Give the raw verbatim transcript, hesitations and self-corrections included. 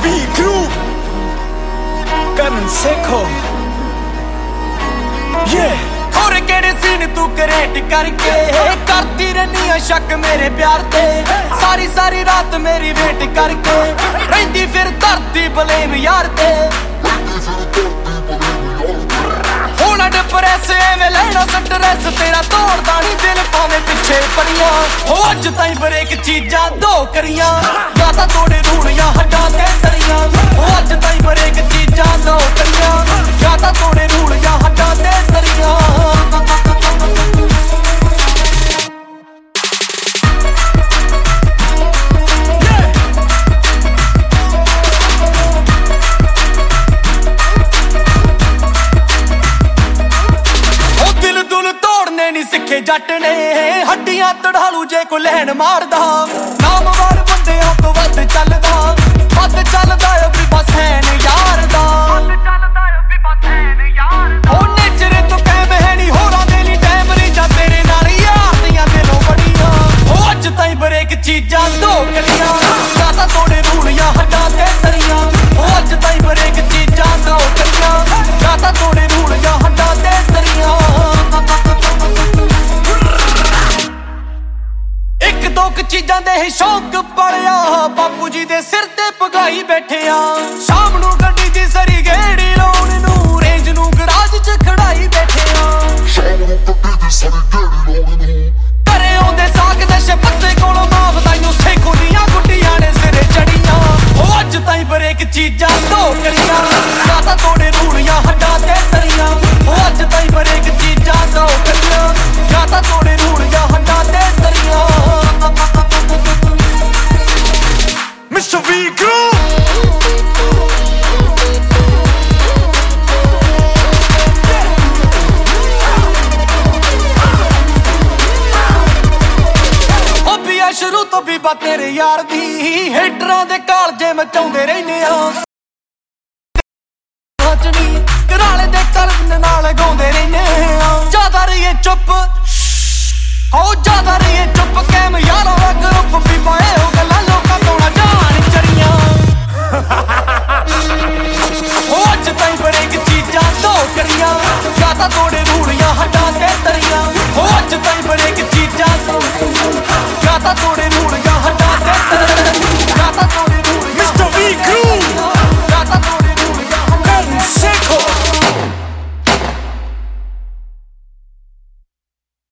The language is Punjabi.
V Crew ਕਰਨ ਸਿੱਖੋ yeah ਹੋਰ ਕਿਹੜੇ ਸੀਨ ਤੂੰ ਕ੍ਰੀਏਟ ਕਰਕੇ ਕਰਦੀ ਰਹਿਨੀ ਆ ਸ਼ੱਕ ਮੇਰੇ ਪਿਆਰ ਤੇ ਸਾਰੀ ਸਾਰੀ ਰਾਤ ਮੇਰੀ ਵੇਟ ਕਰਕੇ ਰਹਿੰਦੀ ਫਿਰ ਧਰਤੀ ਬਲੇਮ ਯਾਰ ਤੇ ਹੁਣ ਡਿਪਰੈਸ ਐਵੇਂ ਲੈਣਾ ਸਟ੍ਰੈਸ ਤੇਰਾ ਤੋੜਦਾ ਨਹੀਂ ਦਿਲ ਭਾਵੇਂ ਪਿੱਛੇ ਪੜੀਆਂ ਹੋ ਅੱਜ ਤਾਈਂ ਬਰੇਕ ਚੀਜ਼ਾਂ ਦੋ ਕਰੀਆਂ ਜਾਂ ਤਾਂ ਤੋੜੇ ਰੂੜੀਆਂ ਹੱਡਾਂ ਤੇ ਤਰੀਆਂ ਹੋ ਅੱਜ ਤਾਈਂ ਬਰੇਕ ਚੀਜ਼ਾਂ ਦੋ ਕਰੀਆਂ ਜਾਂ ਤਾਂ ਤੋੜੇ ਰੂੜੀਆਂ ਹੱਡਾਂ ਤੇ ਤਰੀਆਂ ਸਿੱਖੇ ਜੱਟ ਨੇ ਹੱਡੀਆਂ ਤੜਾਲੂ ਜੇ ਕੋ ਲੈਣ ਮਾਰਦਾ ਨਾਮਵਾਰ ਬੰਦਿਆਂ ਤੋਂ ਵੱਧ ਚੱਲਦਾ ਵੱਧ ਚੱਲਦਾ ਵੀ ਬਸ ਹੈ ਨੀ ਯਾਰ ਦਾ ਉਹ ਨੇਚਰ ਤੋਂ ਕਹਿਮ ਹੈ ਨੀ ਹੋਰਾਂ ਦੇ ਲਈ ਟਾਈਮ ਨਹੀਂ ਜਾਂ ਤੇਰੇ ਨਾਲ ਯਾਰ ਦੀਆਂ ਦਿਲੋਂ ਬੜੀਆਂ ਉਹ ਅੱਜ ਤਾਈਂ ਬਰੇਕ ਚੀਜ਼ਾਂ ਦੋ ਕਰੀਆਂ ਜਾਂ ਤਾਂ ਤੋੜੇ ਰੂੜੀਆਂ ਹੱਡਾਂ ਤੇ ਤਰੀਆਂ ਉਹ ਅੱਜ ਤਾਈਂ ਬਰੇਕ ਚੀਜ਼ਾਂ ਦੋ ਕਰੀਆਂ ਜਾਂ ਤਾਂ ਤੋੜੇ ਰੂੜੀਆਂ ਹੱਡਾਂ ਤੇ ਤਰੀਆਂ ਦੋ ਕੁ ਚੀਜ਼ਾਂ ਦੇ ਹੀ ਸ਼ੌਕ ਪੜਿਆ ਬਾਪੂ ਜੀ ਦੇ ਸਿਰ ਤੇ ਪਗਾਈ ਬੈਠਿਆ ਸ਼ਾਮ ਨੂੰ ਗੱਡੀ ਦੀ ਸਰੀ ਗੇੜੀ ਲਾਉਣ ਨੂੰ ਰੇਂਜ ਨੂੰ ਗਰਾਜ ਚ ਖੜਾਈ ਬੈਠਿਆ ਸ਼ਾਮ ਨੂੰ ਗੱਡੀ ਦੀ ਸਰੀ ਗੇੜੀ ਲਾਉਣ ਨੂੰ ਘਰੇ ਆਉਂਦੇ ਸਾਗ ਦੇ ਸ਼ਪੱਤੇ ਕੋਲੋਂ ਮਾਫਦਾ ਨੂੰ ਸੇਖੋ ਦੀਆਂ ਗੁੱਡੀਆਂ ਨੇ ਸਿਰੇ ਚੜੀਆਂ ਉਹ ਅੱਜ ਤਾਈਂ ਬਰੇਕ ਚੀਜ਼ਾਂ ਦੋ ਕਰੀਆਂ ਜਾਂ ਤਾਂ ਤੋੜੇ ਰੂੜੀਆਂ ਹੱਡਾਂ ਤੇ ਤਰੀਆਂ ਉਹ ਅੱਜ ਤਾਈਂ ਬਰੇਕ ਚੀਜ਼ਾਂ ਦੋ ਕਰੀਆਂ ਜਾਂ ਤਾਂ ਤੋੜੇ ਰੂੜੀਆਂ ਹੱਡਾਂ ਤੇ ਤਰੀਆਂ ਮਿਸਟਰ V Crew ਹੋਬੀਆ ਸ਼ੁਰੂ ਤੋਂ ਬੀਬਾ ਤੇਰੇ ਯਾਰ ਦੀ ਹੇਟਰਾਂ ਦੇ ਕਾਲਜੇ ਮਚਾਉਂਦੇ ਰਹਿੰਦੇ ਆ ਹੱਚਣੀ ਘਰਾਲੇ ਦੇ ਕਰਨ ਨਾਲ ਗਾਉਂਦੇ ਰਹਿੰਦੇ ਆ ਜ਼ਿਆਦਾ ਰਹੀਏ ਚੁੱਪ ਹੋ ਜ਼ਿਆਦਾ ਰਹੀਏ ਚੁੱਪ ਕੈਮ ਯਾਰਾਂ ਦਾ ਗਰੁੱਪ ਬੀਬਾ ਇਹੋ ਗੱਲਾਂ ਲੋਕਾਂ ਤੋਂ ਨਾ ਜਾਣ ਚੜੀਆਂ ਹੋ ਅੱਜ ਤਾਈਂ ਬਰੇਕ ਚੀਜ਼ਾਂ ਦੋ ਕਰੀਆਂ ਜਾਂ ਤਾਂ ਤੋੜੇ ਰੂੜੀਆਂ ਹੱਡਾਂ ਤੇ ਤਰੀਆਂ ਹੋ ਅੱਜ